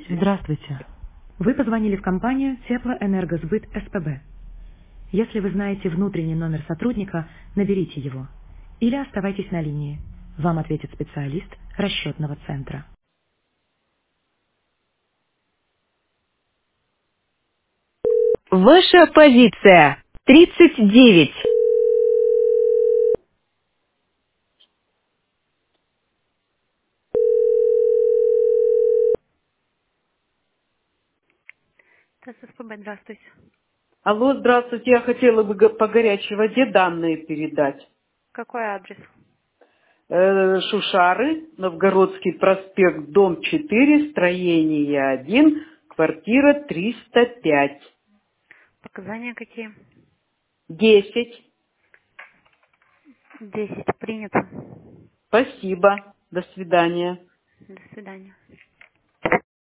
Здравствуйте. Вы позвонили в компанию Теплоэнергосбыт СПБ. Если вы знаете внутренний номер сотрудника, наберите его. Или оставайтесь на линии. Вам ответит специалист расчетного центра. Ваша позиция 39. ТССПБ, здравствуйте. Алло, здравствуйте. Я хотела бы по горячей воде данные передать. Какой адрес? Шушары, Новгородский проспект, дом 4, строение 1, квартира 305. Показания какие? 10. 10. Принято. Спасибо. До свидания. До свидания.